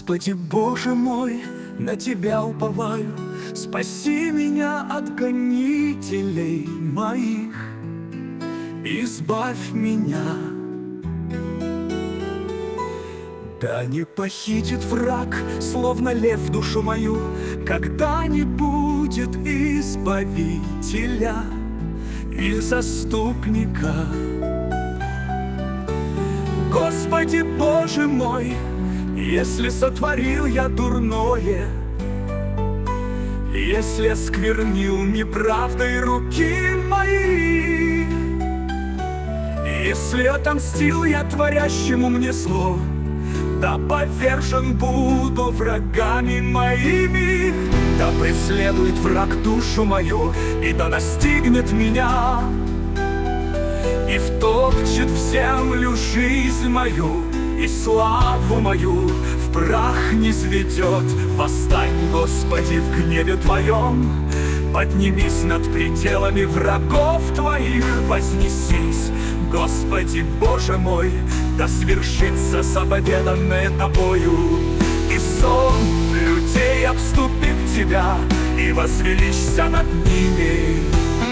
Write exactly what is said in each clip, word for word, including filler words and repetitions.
Господи, Боже мой, на Тебя уповаю, спаси меня от гонителей моих, избавь меня. Да не похитит враг, словно лев, душу мою, когда не будет избавителя и заступника. Господи, Боже мой, если сотворил я дурное, если осквернил неправдой руки мои, если отомстил я творящему мне зло, да повержен буду врагами моими. Да преследует враг душу мою, и да настигнет меня, и втопчет в землю жизнь мою, и славу мою в прах низведет. Восстань, Господи, в гневе Твоем, поднимись над пределами врагов Твоих, вознесись, Господи, Боже мой, да свершится заповеданное Тобою. И сон людей обступит Тебя, и возвеличься над ними.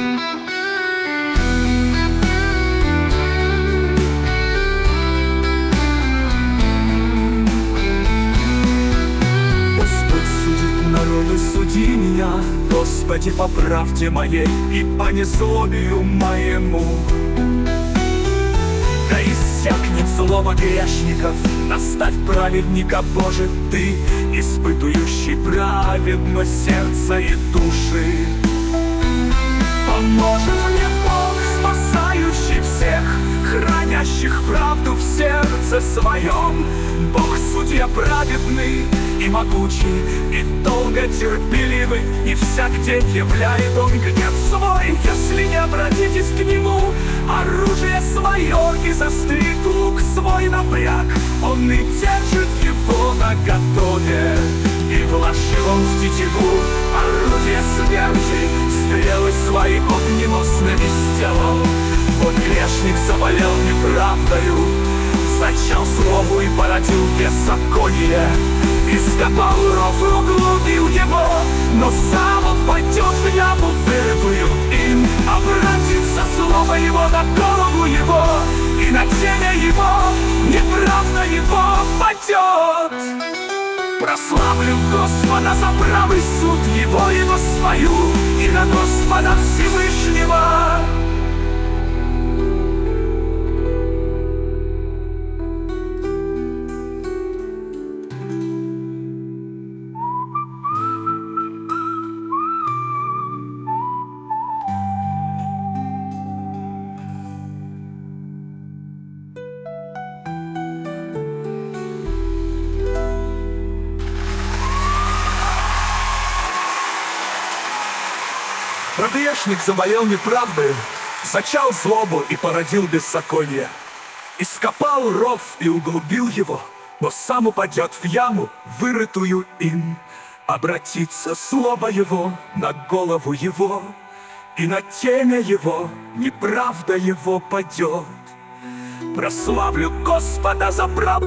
Народы, суди меня, Господи, по правде моей и по незлобию моему. Да иссякнет злоба грешников, наставь праведника, Боже, Ты, испытующий праведность сердца и души. Поможет мне Бог, спасающий всех, хранящих правду в сердце своем. Бог судья праведный и могучий, и долготерпеливый, и всяк день являет Он гнев свой. Если не обратитесь к Нему, оружие свое и застрит лук свой напряг, Он и держит его наготове, и вложил Он в тетиву орудие смерти, стрелы свои огненосными сделал. Вот грешник заболел неправдою, зачал злобу и породил беззаконие. Ископал ров и углубил его, но сам он пойдет в яму вырытую им. Обратится слово его на голову его, и на темя его неправда его падет. Прославлю Господа за правый суд его и на свою, и на Господа Всевышнего. Грешник заболел неправдой, зачал злобу и породил беззаконие. Ископал ров и углубил его, но сам упадет в яму, вырытую им. Обратится злоба его на голову его, и на темя его неправда его падет. Прославлю Господа за правду.